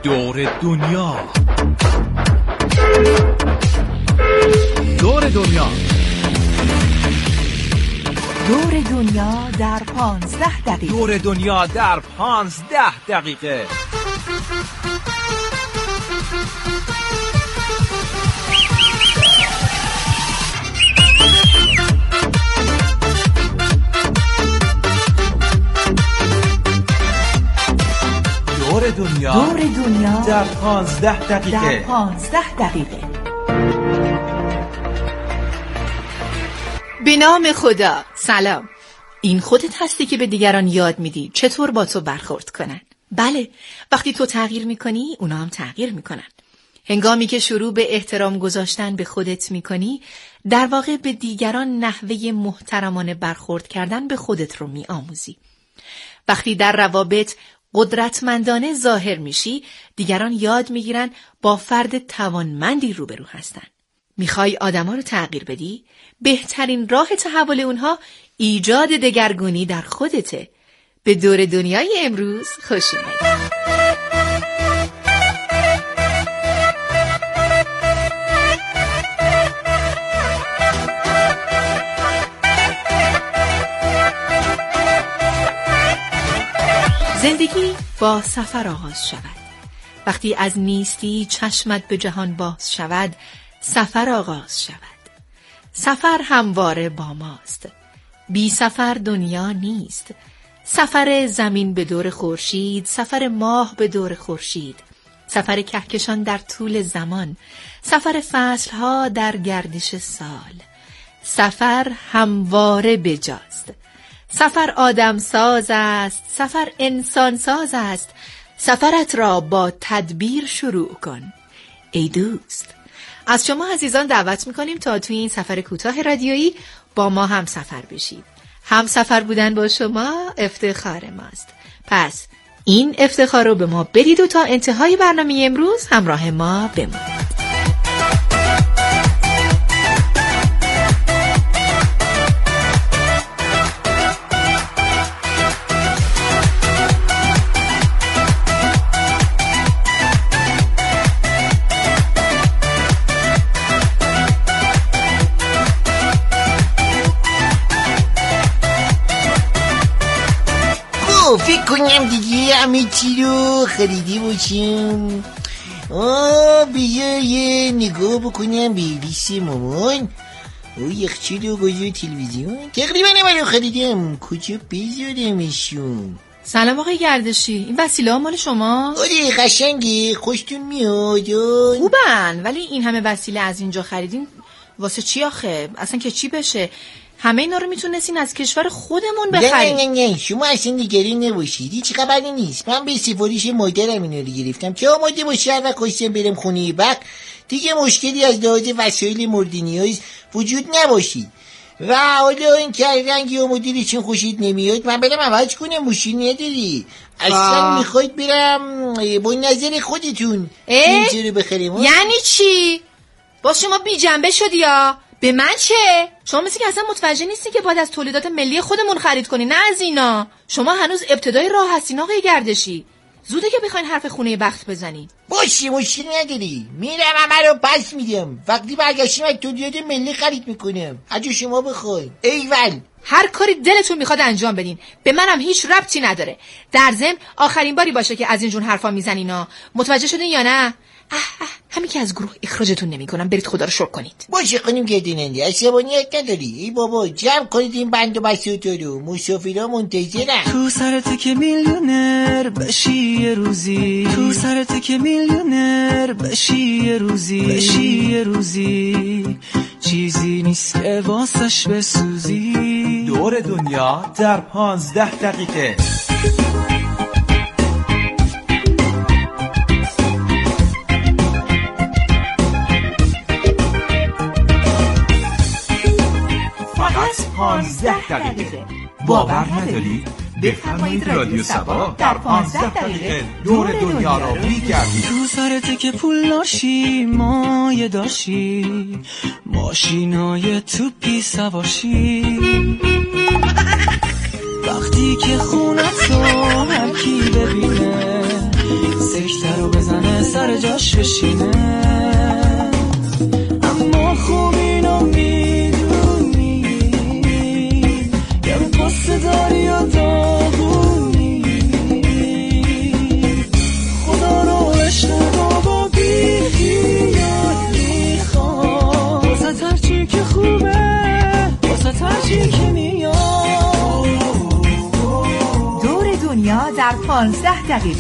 دور دنیا. دور دنیا. دور دنیا در 15 دقیقه. دور دنیا در 15 دقیقه. دور دنیا در 15 دقیقه. در 15 دقیقه. به نام خدا. سلام. این خودت هستی که به دیگران یاد میدی چطور با تو برخورد کنن. بله، وقتی تو تغییر میکنی اونا هم تغییر میکنن. هنگامی که شروع به احترام گذاشتن به خودت میکنی، در واقع به دیگران نحوه محترمانه برخورد کردن به خودت رو میآموزی. وقتی در روابط قدرتمندانه ظاهر میشی، دیگران یاد میگیرن با فرد توانمندی روبرو هستن. میخوای آدما رو تغییر بدی؟ بهترین راه تحول اونها ایجاد دگرگونی در خودته. به دور دنیای امروز خوش اومدید. زندگی با سفر آغاز شود. وقتی از نیستی چشمت به جهان باز شود، سفر آغاز شود. سفر همواره با ماست. بی سفر دنیا نیست. سفر زمین به دور خورشید، سفر ماه به دور خورشید، سفر کهکشان در طول زمان، سفر فصلها در گردش سال. سفر همواره بجاست. سفر آدم ساز است، سفر انسان ساز است. سفرت را با تدبیر شروع کن. ای دوست، از شما عزیزان دعوت میکنیم تا توی این سفر کوتاه رادیویی با ما هم سفر بشید. هم سفر بودن با شما افتخار ماست. پس این افتخار رو به ما بدید و تا انتهای برنامه امروز همراه ما بمانید. فکر کنم دیگه همه چی رو خریدی باشم. بیا یه نگاه بکنم به لیست مامان. یخچال و گاز و تلویزیون تقریبا همه رو خریدم. کجا بذارمشون؟ سلام آقای گردشی، این وسیله ها مال شما؟ آره قشنگه، خوشتون میاد. خوبن، ولی این همه وسیله از اینجا خریدین واسه چی آخه؟ اصلا که چی بشه؟ همه اینا رو میتونستین از کشور خودمون بخرید. نه شما اصلا نگران نباشید، هیچ خبری نیست. من به سفارش مادرم اینا رو گرفتم که آماده باشه هر وقت خواستم برم خونه وقت دیگه مشکلی از لحاظ وسایل مورد نیاز وجود نباشید. و حالا این که رنگی و مدلی چون خوشید نمیاد من برم عوض کنم، مشکل نداری. اصلا میخواید برم با نظر خودتون اینجا رو بخریم. یعنی چی؟ باز شما بی جنبه شدی یا؟ به من چه؟ شما مثل که اصلا متوجه نیستی که باید از تولیدات ملی خودمون خرید کنی، نه از اینا. شما هنوز ابتدای راه هستین آقای گردشی. زوده که بخواین حرف خونه بخت بزنین. باشه مشکل نداری، میرم همه رو پس میدم. وقتی برگشتیم از تولیدات ملی خرید میکنم اگه شما بخواین. ایول، هر کاری دلتون میخواد انجام بدین، به منم هیچ ربطی نداره. در ضمن آخرین باری باشه که از اینجور حرفا میزنینا. متوجه شدین یا نه؟ همین که از گروه اخراجتون نمیکنم، برید خدا رو شکر کنید. باشه خانم گردننده، عصبانیت نداری. ای بابا جمع کنید این بند و بساطا رو، مسافرها منتظرن. تو سرت که میلیونر بشی یه روزی، تو سرت که میلیونر بشی یه روزی، بشی یه روزی، چیزی نیست که واسش بسوزی. دور دنیا در 15 دقیقه. فقط 15 دقیقه. باور نداری؟ بفرمایید رادیو سبا در 15 دقیقه دور دنیا را میگردید. تو سرت که پول داشتی مایه داشتی، ماشینای توپی سواشی، وقتی که خونت رو هر کی ببینه سکته رو بزنه سر جاش بشینه. اما خوب اینو میدونی یه قصه داری و داغونی، خدا رو عشق بابا بی خیال میخواد، واسه هرچی که خوبه واسه هرچی که میاد. دور دنیا در 15 دقیقه.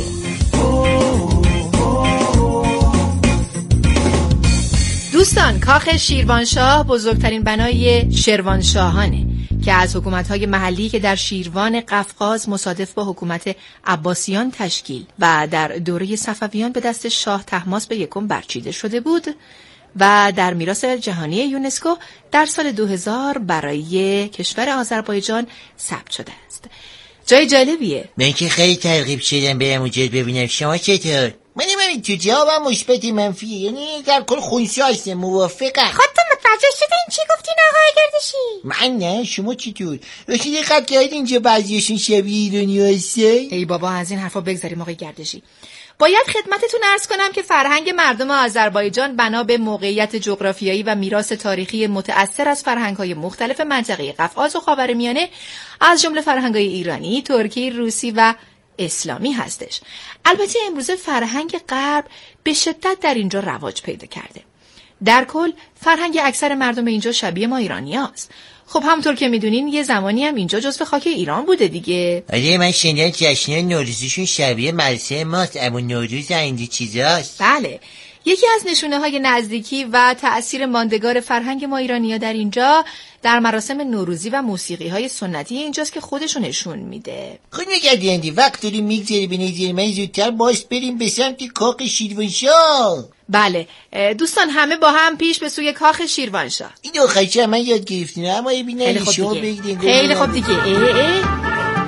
دوستان، کاخ شیروانشاه بزرگترین بنای شروانشاهانه که از حکومت‌های محلی که در شیروان قفقاز مصادف با حکومت عباسیان تشکیل و در دوره صفویان به دست شاه طهماسب یکم برچیده شده بود و در میراث جهانی یونسکو در سال 2000 برای کشور آذربایجان ثبت شده است. جای جالبیه. من که خیلی ترغیب شدم برم اونجا ببینم. شما چطور؟ منم همین تو جوابم مثبت منفیه، یعنی در کل خونسا هستم. موافقم. خودتون متوجه شدین چی گفتین آقای گردشی؟ من نه، شما چطور؟ راشید دقت کردین اینجا بعضیشون شبیه ایرانی هستن؟ ای بابا از این حرفا بگذاریم آقای گردشی. باید خدمتتون عرض کنم که فرهنگ مردم آذربایجان بنا به موقعیت جغرافیایی و میراث تاریخی متأثر از فرهنگ‌های مختلف منطقه قفقاز و خاورمیانه از جمله فرهنگ‌های ایرانی، ترکی، روسی و اسلامی هستش. البته امروزه فرهنگ غرب به شدت در اینجا رواج پیدا کرده. در کل فرهنگ اکثر مردم اینجا شبیه ما ایرانیاست. خب همونطور که میدونین یه زمانی هم اینجا جزو خاک ایران بوده دیگه. آره من شنیدم جشن نوروزشون شبیه مراسم ماست، اما نوروز این چیزاست. بله، یکی از نشونه های نزدیکی و تأثیر ماندگار فرهنگ ما ایرانی‌ها در اینجا در مراسم نوروزی و موسیقی های سنتی اینجاست که خودشو نشون میده. خود نگردیندی وقت داریم میگذاری به نظر من زودتر باز بریم به سمت کاخ شیروانشاه. بله دوستان، همه با هم پیش به سوی کاخ شیروانشاه. این آخرش من یاد گرفتیم، اما ببینم شما بگیرین. خیلی خوب دیگه.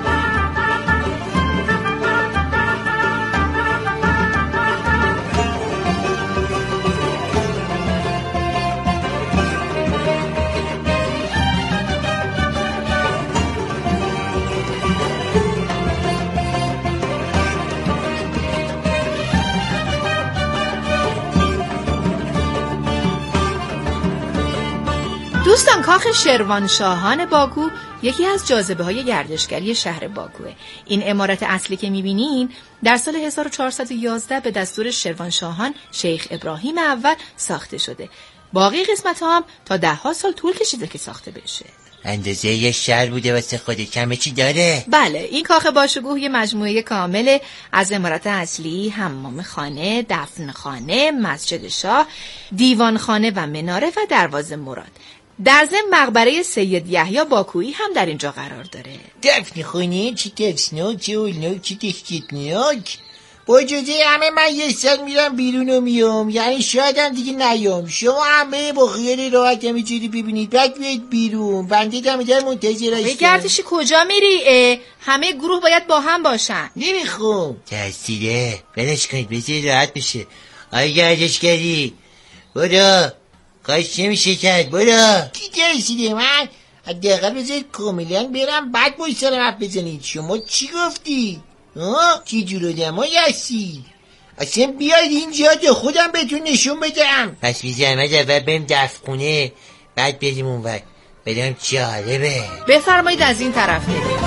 دوستان، کاخ شروانشاهان باکو یکی از جاذبه‌های گردشگری شهر باکوه. این عمارت اصلی که می‌بینین در سال 1411 به دستور شروانشاهان شیخ ابراهیم اول ساخته شده. باقی قسمت‌ها هم تا 10 سال طول کشیده که ساخته بشه. اندازه یه شهر بوده واسه خودت، کمه چی داره؟ بله، این کاخ باشکوه یه مجموعه کامل از عمارت اصلی، حمام خانه، دفن خانه، مسجد شاه، دیوان خانه و مناره و دروازه مراد. در ضمن مقبره سید یحیی باکویی هم در اینجا قرار داره. دفن خونه چی ترسناک، چه اولناک، چی دهشتناک. با اجازه همه من یه سال میرم بیرون و میام، یعنی شاید هم دیگه نیام. شما همه با خیال راحت همه چیزی ببینید بعد بیاید بیرون. بنده دم در منتظر هستم. گردشی کجا میری؟ همه گروه باید با هم باشن. نمیخوام. تحصیله بلش کنید بذاری راحت بشه. آی گردشگری برو، کاش نمیشه کرد، برو. کی ترسیده من؟ حداقل بذارید کاملا برم بعد باید سر حرف بزنید. شما چی گفتی؟ چی جور آدمایی هستی؟ اصلا بیاید اینجا تا خودم بهتون نشون بدم. پس بی زحمت اول بریم دفن خونه بعد بریم اون وقت بدم جالبه. بفرمایید از این طرف بریم.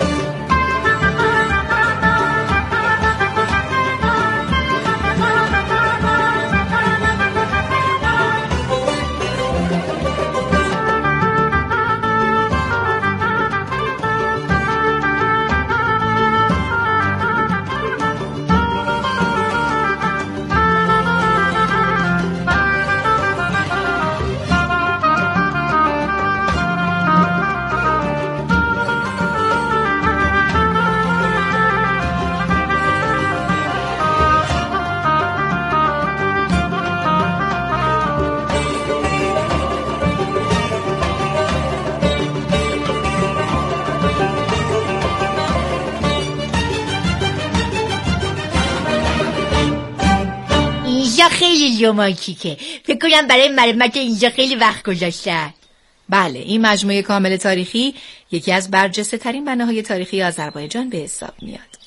خیلی رومانتیکه. فکر کنم برای مرمت اینجا خیلی وقت گذاشتن. بله، این مجموعه کامل تاریخی یکی از برجسته ترین بناهای تاریخی آذربایجان به حساب میاد.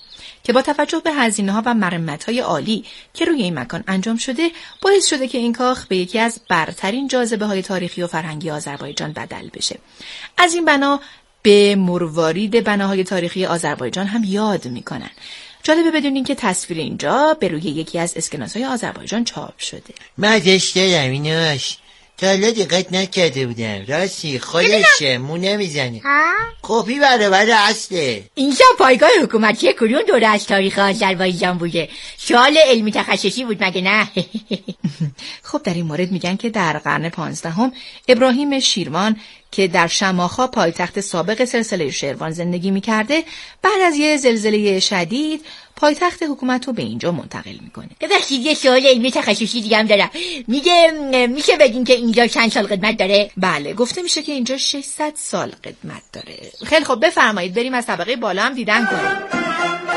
که با توجه به هزینه‌ها و مرمت‌های عالی که روی این مکان انجام شده باعث شده که این کاخ به یکی از برترین جاذبه‌های تاریخی و فرهنگی آذربایجان بدل بشه. از این بنا به مروارید بناهای تاریخی آذربایجان هم یاد میکنن. جالبه بدونین که تصویر اینجا به روی یکی از اسکناس‌های آذربایجان چاپ شده. مدش دارم ایناش، تا حالا دقت نکرده بودم. راستی خودشه مو نمیزنه، کپی برابر اصله. اینجا پایگاه حکومتی کدوم دوره از تاریخ آذربایجان بوده؟ سوال علمی تخصصی بود مگه نه؟ خب در این مورد میگن که در قرن 15 ابراهیم شیروان که در شماخا پایتخت سابق سلسله شیروان زندگی میکرده، بعد از یه زلزله شدید پایتخت حکومت رو به اینجا منتقل میکنه. ببخشید یه سوال علمی تخصصی دیگه هم دارم. میشه بگین که اینجا چند سال قدمت داره؟ بله، گفته میشه که اینجا 600 سال قدمت داره. خیلی خب بفرمایید بریم از طبقه بالا هم دیدن کنیم.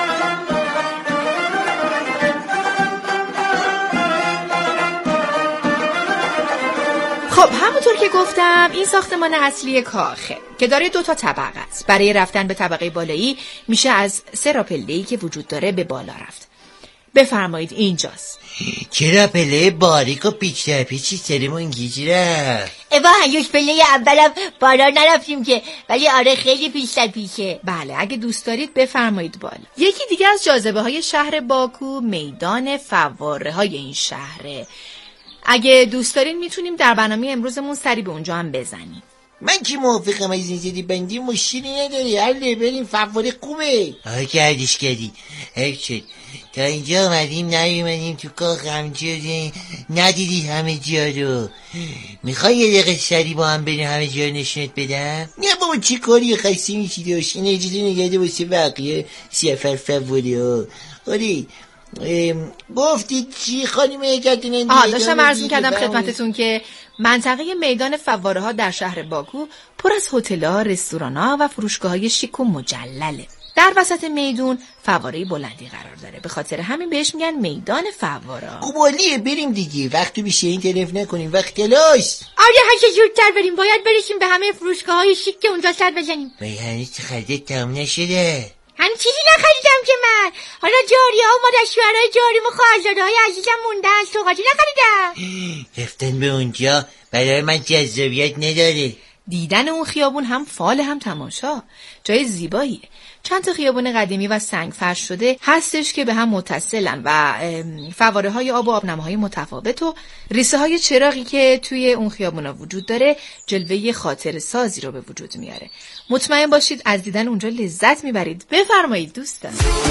خب همونطور که گفتم این ساختمان اصلی کاخه که داره 2 طبقه است. برای رفتن به طبقه بالایی میشه از 3 پله‌ای که وجود داره به بالا رفت. بفرمایید اینجاست. چرا پله باریک و پیچ در پیچی سرمون گیج رفت؟ هنوز پله اولم بالا نرفتیم که، ولی آره خیلی پیچ در پیچه. بله اگه دوست دارید بفرمایید بالا. یکی دیگه از جاذبه های شهر باکو میدان فواره های این شهره. اگه دوست دارین میتونیم در برنامه امروزمون سری به اونجا هم بزنیم. من که موافقم، از این زدی بندی مشکلی نداری. هله بریم، فواره خوبه. کردیش کردی حیف شد تا اینجا آمدیم نیومدیم تو کاخ همجا ندیدی همه جا رو. میخوای یه دقیقه سری با هم بریم همه جا رو نشونت بدم؟ نه بابا چی کاری، خسته میشی داشت. این اجازه نگرده واسه بقیه سفر فواره ها. آره گفتید چی خانم ایجادینندی؟ داشتم عرض میکردم خدمتتون که منطقه میدان فواره ها در شهر باکو پر از هتل‌ها، رستوران‌ها و فروشگاه‌های شیک و مجلله. در وسط میدون فواره بلندی قرار داره، به خاطر همین بهش میگن میدان فواره. خب عالیه بریم دیگه، وقتی بیشه این طرف نکنیم، وقت تلاش. آره هرچه زودتر بریم، باید برسیم به همه فروشگاه‌های شیک که اونجا سر بزنیم. هنوز خریدت تمام نشده. هم چیزی نخریدم که من. حالا جاریه ها و مادرشوهرهای جاریم و خواهرزاده‌های عزیزم موندن، سوغاتی نخریدم. رفتن به اونجا برای من جذابیت نداره. دیدن اون خیابون هم فال هم تماشا. جای زیباییه. چند تا خیابون قدیمی و سنگ فرش شده هستش که به هم متصلن و فواره های آب و آبنماهای متفاوت و ریسه های چراغی که توی اون خیابونا وجود داره جلوه خاطر سازی رو به وجود میاره. مطمئن باشید از دیدن اونجا لذت میبرید. بفرمایید دوستان.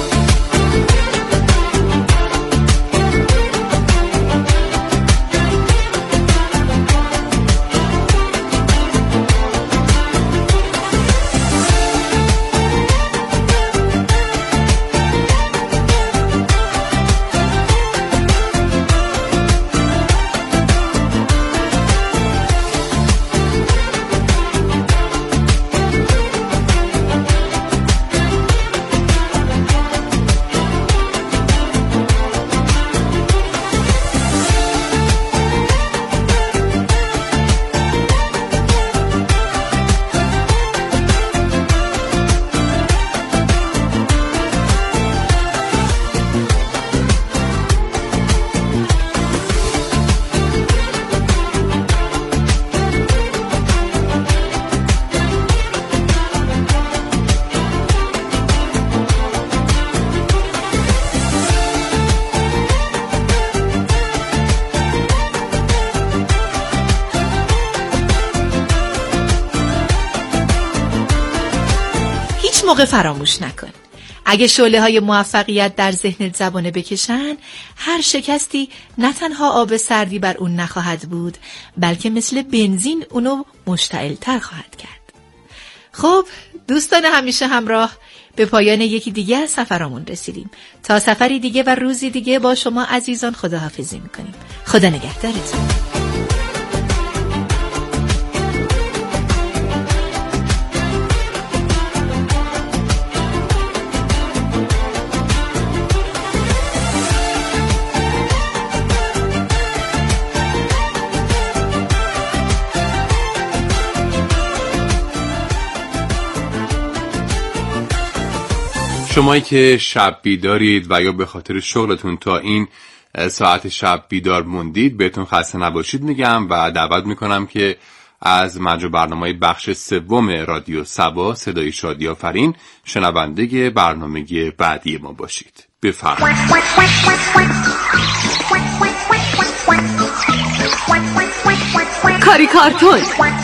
موقع فراموش نکن. اگه شعله های موفقیت در ذهنت زبانه بکشن، هر شکستی نه تنها آب سردی بر اون نخواهد بود، بلکه مثل بنزین اونو مشتعل‌تر خواهد کرد. خب دوستان همیشه همراه، به پایان یکی دیگه از سفرامون رسیدیم. تا سفری دیگه و روزی دیگه با شما عزیزان خداحافظی میکنیم. خدا نگهدارتون. شمایی که شب بیدارید و یا به خاطر شغلتون تا این ساعت شب بیدار موندید بهتون خسته نباشید میگم و دعوت میکنم که از مجموع برنامه‌های بخش سوم رادیو صبا صدای شادی آفرین شنونده برنامه بعدی ما باشید. بفرمایید. کاری کارتون،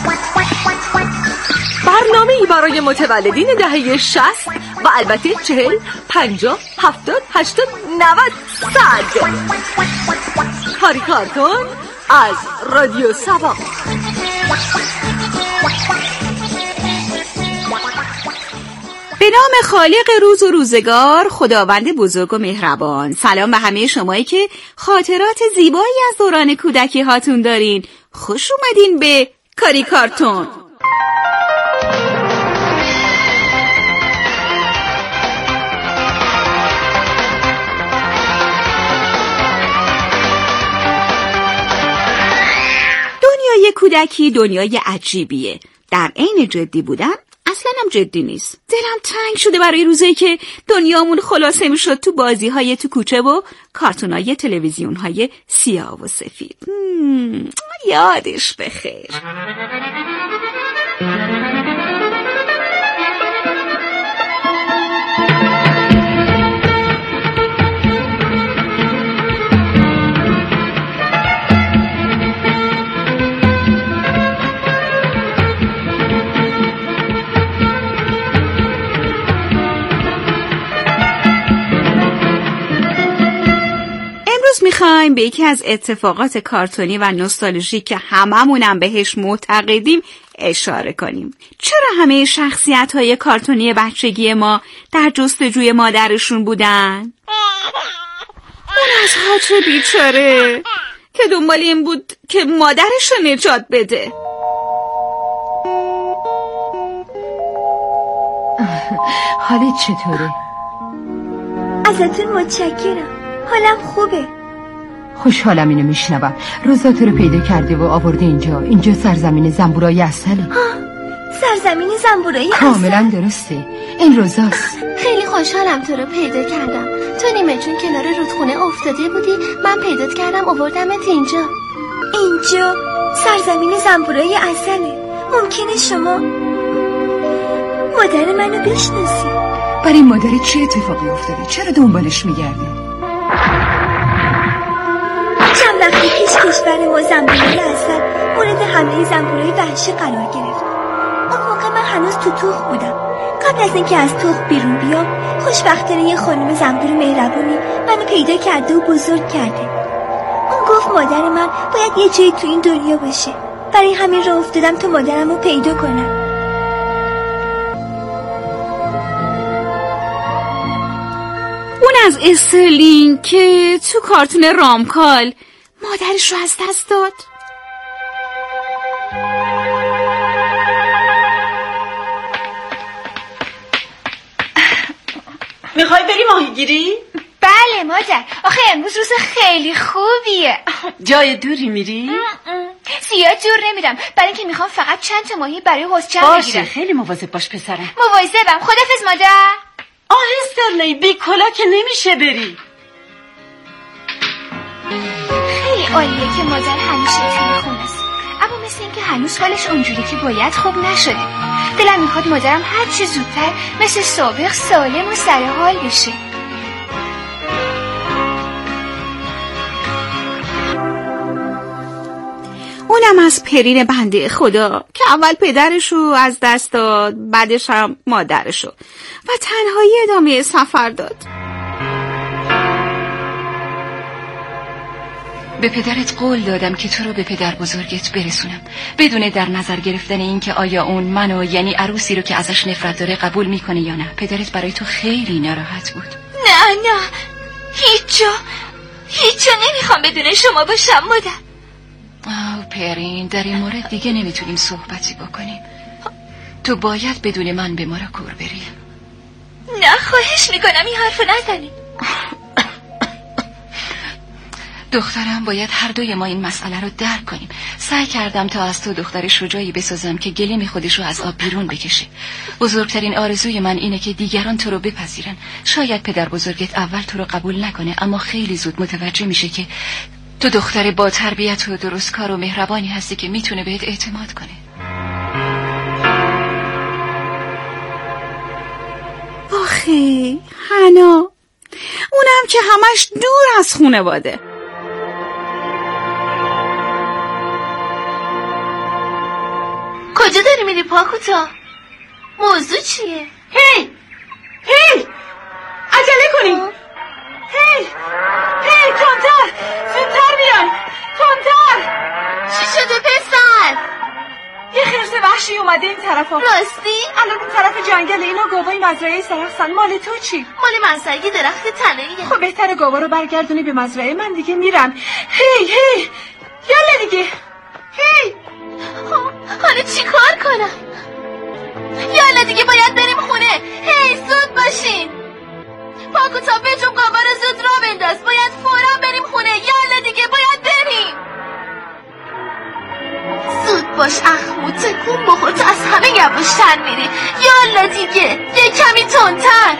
برنامه‌ای برای متولدین دهه 60 و البته 40 50 70 80 90 100. کاری کارتون از رادیو صبا. به نام خالق روز و روزگار، خداوند بزرگ و مهربان. سلام به همه شمایی که خاطرات زیبایی از دوران کودکی هاتون دارین. خوش اومدین به کاری کارتون. دنیای کودکی دنیای عجیبیه. در عین جدی بودن اصلا هم جدی نیست. دلم تنگ شده برای روزایی که دنیامون خلاصه میشد تو بازی‌های تو کوچه و کارتون‌های تلویزیون‌های سیاه و سفید. یادش بخیر. میخوایم به یکی از اتفاقات کارتونی و نوستالژیک که هممونم بهش معتقدیم اشاره کنیم. چرا همه شخصیت‌های کارتونی بچگی ما در جستجوی مادرشون بودن؟ اون از حاج بیچاره که دنبال این بود که مادرش رو نجات بده. حالت چطوره؟ ازتون متشکرم. حالم خوبه. خوشحالم اینو میشنوم. روزا تو رو پیدا کرده و آورده اینجا سرزمین زنبورای عسله. سرزمین زنبورای عسل؟ کاملا درسته، این روزاست. خیلی خوشحالم تو رو پیدا کردم. تو نیمه جون کنار رودخونه افتاده بودی، من پیدات کردم آوردمت اینجا سرزمین زنبورای عسله. ممکنه شما مادر منو بشناسی؟ برای مادر چه اتفاقی افتاده؟ چرا دنبالش میگرده؟ چند وقتی پیش کشور ما زنبورای عسل مورد حمله زنبورای وحشی قرار گرفت. اون موقع من هنوز تو تخم بودم. قبل از اینکه از تخم بیرون بیام، خوشبختانه یه خانم زنبور مهربونی منو پیدا کرده و بزرگ کرده. اون گفت مادر من باید یه جایی تو این دنیا باشه. برای همین راه افتادم تا مادرم رو پیدا کنم. اون از استرلینگ که تو کارتون رامکال مادرش رو از دست داد. میخوای بری ماهیگیری؟ بله مادر، آخه امروز روز خیلی خوبیه. جای دوری میری؟ زیاد دور نمیرم، برای اینکه میخوام فقط چند تا ماهی برای حوضچم بگیرم. باشه، خیلی مواظب باش پسرم. مواظبم. خدافظ مادر. استرلی بی کلا که نمیشه بری. خیلی عالیه که مادر همیشه توی خونه است، اما مثل اینکه هنوز حالش اونجوری که باید خوب نشده. دلم میخواد مادرم هر چه زودتر مثل سابق سالم و سر حال بشه. اونم از پرین بنده خدا که اول پدرشو از دست داد، بعدش هم مادرشو و تنهایی ادامه سفر داد. به پدرت قول دادم که تو رو به پدر بزرگت برسونم بدون در نظر گرفتن این که آیا اون منو، یعنی عروسی رو که ازش نفرت داره، قبول میکنه یا نه. پدرت برای تو خیلی ناراحت بود. نه هیچ جا نمیخوام بدون شما باشم مادر. پرین، در این مورد دیگه نمیتونیم صحبتی بکنیم. تو باید بدون من به ماراکور بری. نه خواهش میکنم این حرفو نزنی. دخترم باید هر دوی ما این مسئله رو درک کنیم. سعی کردم تا از تو دختر شجاعی بسازم که گلیم خودش رو از آب بیرون بکشه. بزرگترین آرزوی من اینه که دیگران تو رو بپذیرن. شاید پدر بزرگت اول تو رو قبول نکنه، اما خیلی زود متوجه میشه که تو دختر با تربیت و درست کار و مهربانی هستی که میتونه بهت اعتماد کنه. آخه حنا، اونم که همش دور از خانواده. کجا داری میری پاکوتا؟ موضوع چیه؟ هی عجله کنین. هی تندتر، زودتر بیاین، تندتر. چی شده پسر؟ یه خرس وحشی اومده این طرفا. راستی؟ الان اون طرف جنگل اینا گاوای مزرعه سرخسن. مال تو چی؟ مال منسعی درخت تنه‌ایه. خب بهتره گاوا رو برگردونی به مزرعه، من دیگه میرم. هی یالا دیگه. هی حالا چی کار کنم؟ یالا دیگه باید بریم خونه. هی زود باشین. پاکوتا بجم گاوا رو زود را بنداز. باید فورا بریم خونه. یالا دیگه باید بریم. زود باش اخمو، تکون بخور، تو از همه یواشتر میری. یالا دیگه یه کمی تندتر.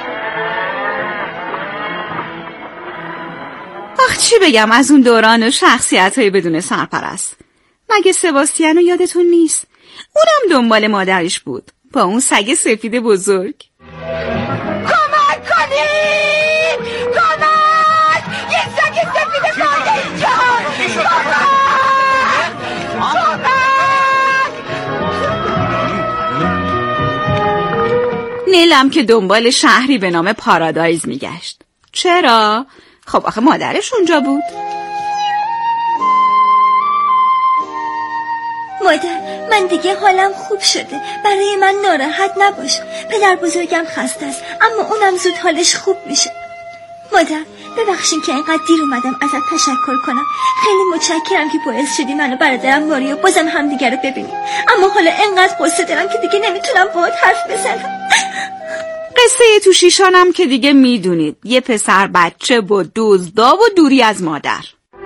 آخ چی بگم از اون دوران و شخصیت‌های بدون سرپرست. مگه سباستیانو یادتون نیست؟ اونم دنبال مادرش بود با اون سگ سفید بزرگ. کمک کنید! کمک! یه سگ سفید بزرگ اینجا! نیلم که دنبال شهری به نام پارادایز میگشت. چرا؟ خب آخه مادرش اونجا بود. مادر، من دیگه حالم خوب شده. برای من ناراحت نباش. پدر بزرگم خسته است، اما اونم زود حالش خوب میشه. مادر، ببخشین که اینقدر دیر اومدم ازت تشکر کنم. خیلی متشکرم که باعث شدی من و برادرم ماریو بازم همدیگه رو ببینیم. اما حالا اینقدر قصه دارم که دیگه نمیتونم باهات حرف بزنم. قصه تو شیشانم که دیگه میدونید، یه پسر بچه با دزدا و دوری از مادر.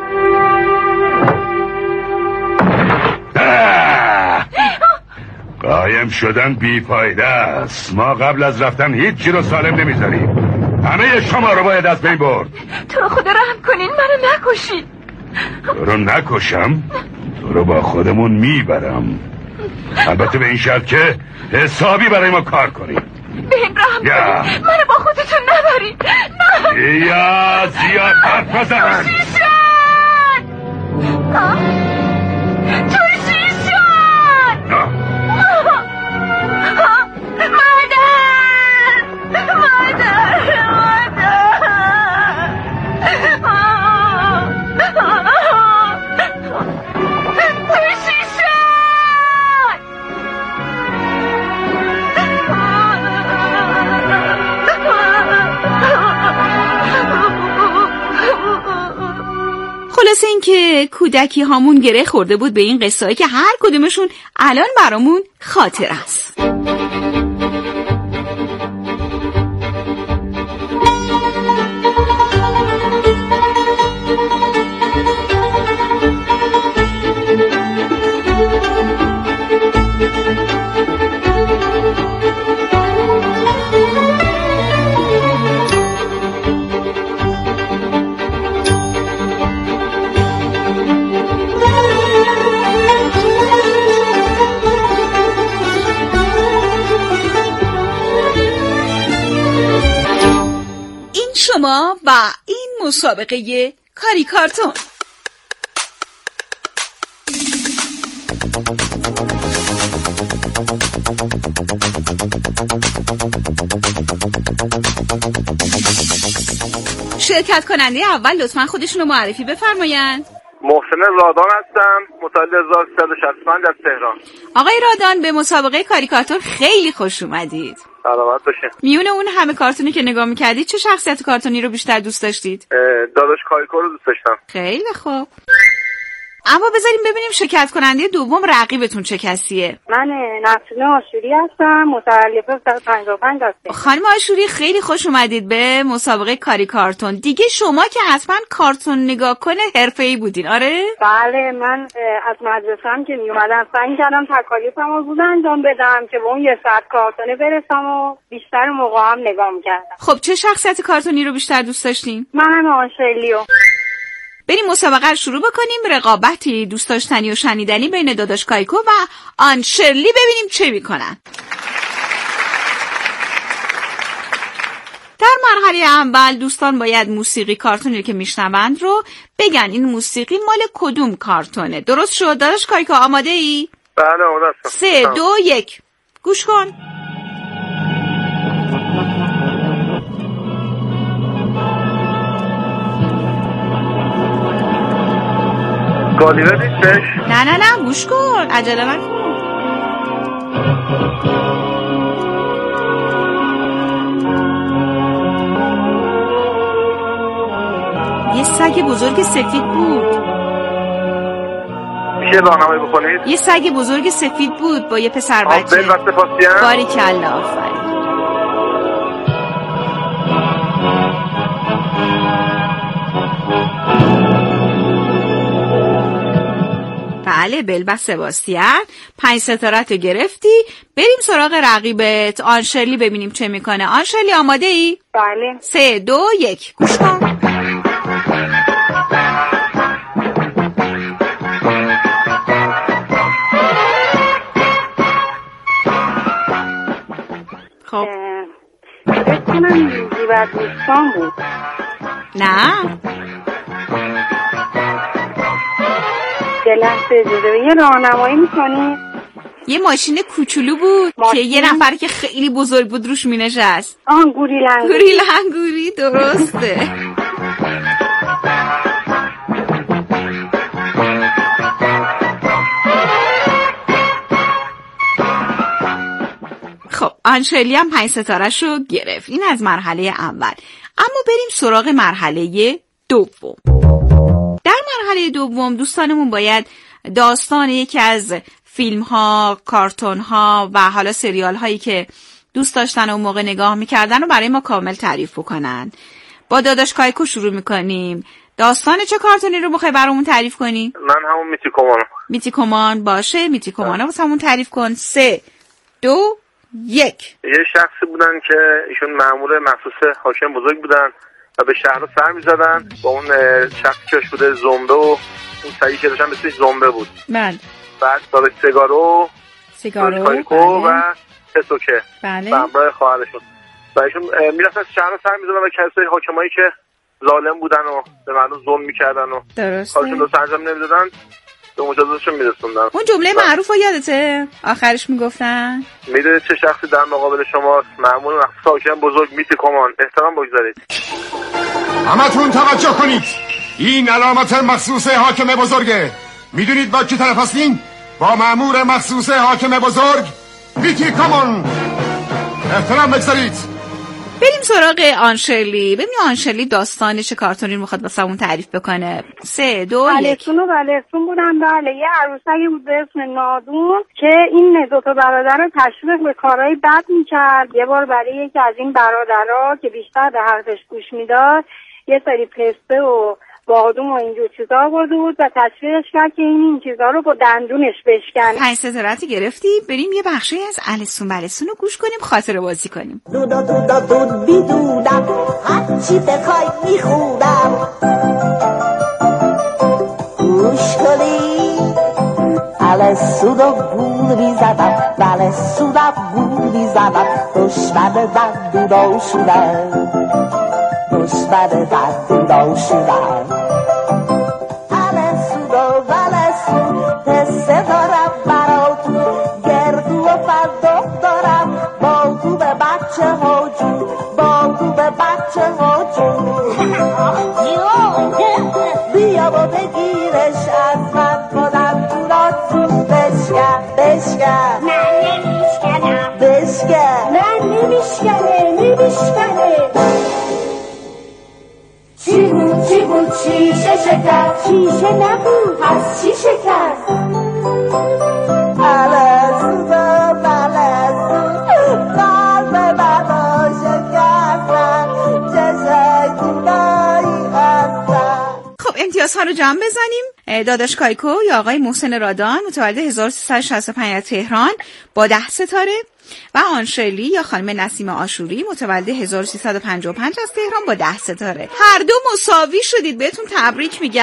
قایم شدن بی‌فایده است. ما قبل از رفتن هیچی رو سالم نمیذاریم. همه شما رو باید از بین برد. تو رو خدا رحم کنین، منو نکشید. تو رو نکشم؟ تو رو با خودمون میبرم، البته به این شرط که حسابی برای ما کار کنیم. بهم رحم کنین، منو با خودتون نبرید. نه یا زیاد حرف بزن. خلاصه این که کودکی هامون گره خورده بود به این قصه‌ای که هر کدومشون الان برامون خاطر است. شما و این مسابقه کاریکارتون. شرکت کننده اول لطفاً خودشون رو معرفی بفرمایند. محسن رادان هستم، متولد 1365 در تهران. آقای رادان، به مسابقه کاریکاتور خیلی خوش اومدید. سلامت باشین. میونه اون همه کارتونی که نگاه میکردید چه شخصیت کارتونی رو بیشتر دوست داشتید؟ داداش کاریکو رو دوست داشتم. خیلی خوب. اما بذاریم ببینیم شرکت کننده دوم رقیبتون چه کسیه. من نسرین آشوری هستم، متألفه 55 هستم. خانم آشوری خیلی خوش اومدید به مسابقه کاری کارتون. دیگه شما که حتما کارتون نگاه کنه حرفه‌ای بودین، آره؟ بله، من از مدرسه‌ام که میومدم سعی کردم تکالیفمو زود انجام بدم که به اون 1 ساعت کارتونه برسم و بیشتر موقع هم نگاه می‌کردم. خب چه شخصیت کارتونی رو بیشتر دوست داشتین؟ من آنشلیو. بریم مسابقه رو شروع بکنیم. رقابتی دوست داشتنی و شنیدنی بین داداش کایکو و آنشرلی، ببینیم چه میکنن. در مرحله اول دوستان باید موسیقی کارتونی که میشنوند رو بگن این موسیقی مال کدوم کارتونه. درست شد داداش کایکو؟ آماده ای؟ بله آماده هستم. 3 2 1 گوش کن. گالیور نیستش؟ نه گوش کن، عجله نکن. یه سگ بزرگ سفید بود. میشه راهنمایی بکنید؟ یه سگ بزرگ سفید بود با یه پسر بچه. بل و سباستین؟ باریکلا، آفرین. بله، بل و سباستین. 5 ستارت رو گرفتی. بریم سراغ رقیبت آنشرلی ببینیم چه میکنه. آنشرلی آماده ای؟ بله. 3 2 1 گوش کن. خب فکر کنم زیبر دوستان بود. نه لحظه اجازه یه راهنمایی میکنی؟ یه ماشین کوچولو بود که یه نفر که خیلی بزرگ بود روش مینشست. گوریل انگوری درسته. خب آنشلی هم 5 ستارش رو گرفت. این از مرحله اول. اما بریم سراغ مرحله دوم. در مرحله دوم دوستانمون باید داستان یکی از فیلم ها، کارتون ها و حالا سریال هایی که دوست داشتن و اون موقع نگاه میکردن رو برای ما کامل تعریف بکنن. با داداش کایکو شروع میکنیم. داستان چه کارتونی رو بخوای برامون تعریف کنی؟ من همون میتی کمان باشه. میتی کمان رو همون تعریف کن. 3 2 1 یه شخصی بودن که ایشون مأمور مخصوص حاکم بزرگ بودن و به شهر رو سر می‌زدن با اون شخصی که بوده زنبه و اون سعی که داشتن بسیش زنبه بود. بله. بعد داداش سگارو کایکو و پسوکه بله. به همراه خواهرشون و ایشون میرفتن شهر رو سر می‌زدن و کسای حاکمایی که ظالم بودن و به مردم ظلم می‌کردن و کارشون رو انجام نمی‌دادن به مجازاتشون میرسوندن. اون جمله معروف رو یادته؟ آخرش میگفتن میدونید چه شخصی در مقابل شماست؟ مأمور مخصوص حاکم بزرگ میتی کمان. احترام بگذارید. همتون توجه کنید. این علامت مخصوص حاکم بزرگه. میدونید با کی طرف هستین؟ با مأمور مخصوص حاکم بزرگ میتی کمان. احترام بگذارید. بریم سراغ آنشرلی. ببین آنشرلی داستان چه کارتونی رو میخواد واسمون تعریف بکنه. 3 2 1 بلسون بودن. بله، یه عروسکی بود به اسم نادون که این دو تا برادر رو تشویق به کارهای بد میکرد. یه بار برای یکی از این برادرها که بیشتر به حرفش گوش میداد یه سری پسته و بادوم و اینجور چیزا آورده بود و تشویقش کرد که این چیزا رو با دندونش بشکنه. 5 ستارتی گرفتی. بریم یه بخشی از السون بلسون رو گوش کنیم، خاطره بازی کنیم. دودا دودا دود بیدودم هرچی بخوای میخونم گوش کنی السون گول میزدم بلسونم گول میزدم دشمن دندونا شدم دشمن دندونا شدم السون بلسون قصه دارم براتون گردو و فندق دارم با تو به بچه ها جون با تو به بچه ها جون بیا و بگیرش از من کنم تو را تو بشکن من نمیشکنم بشکن من نمیشکنه چی بود بود شیشه شکست، شیشه نبود پس چی شکست؟ الازو قلب منو شکستن، چشای دونایی هستن. خب امتیازها رو جمع بزنیم. داداش کایکو یا آقای محسن رادان متولد 1365 از تهران با 10 ستاره و آنشلی یا خانم نسیم آشوری متولد 1355 از تهران با 10 ستاره. هر دو مساوی شدید، بهتون تبریک میگم.